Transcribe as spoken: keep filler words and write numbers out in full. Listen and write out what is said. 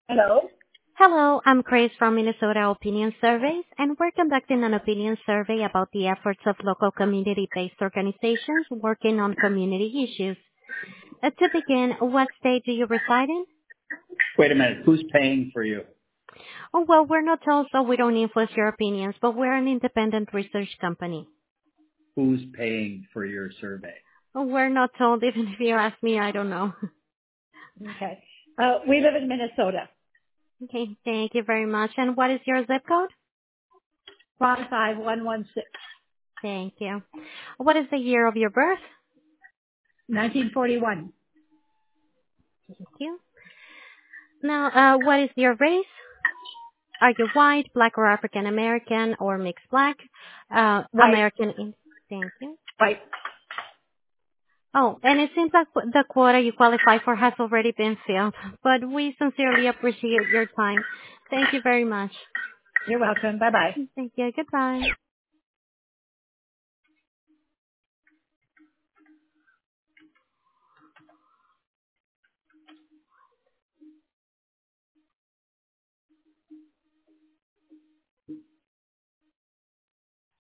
Hello? Hello, I'm Grace from Minnesota Opinion Surveys, and we're conducting an opinion survey about the efforts of local community-based organizations working on community issues. Uh, to begin, what state do you reside in? Wait a minute. Who's paying for you? Oh, well, we're not told, so we don't influence your opinions, but we're an independent research company. Who's paying for your survey? Oh, we're not told, even if you ask me, I don't know. Okay. Uh, we live in Minnesota. Okay, thank you very much. And what is your zip code? five five one one six. Thank you. What is the year of your birth? nineteen forty-one. Thank you. Now, uh, what is your race? Are you white, black, or African American, or mixed black? Uh, White. American. in- Thank you. White. Oh, and it seems like the quota you qualify for has already been filled, but we sincerely appreciate your time. Thank you very much. You're welcome. Bye-bye. Thank you. Goodbye.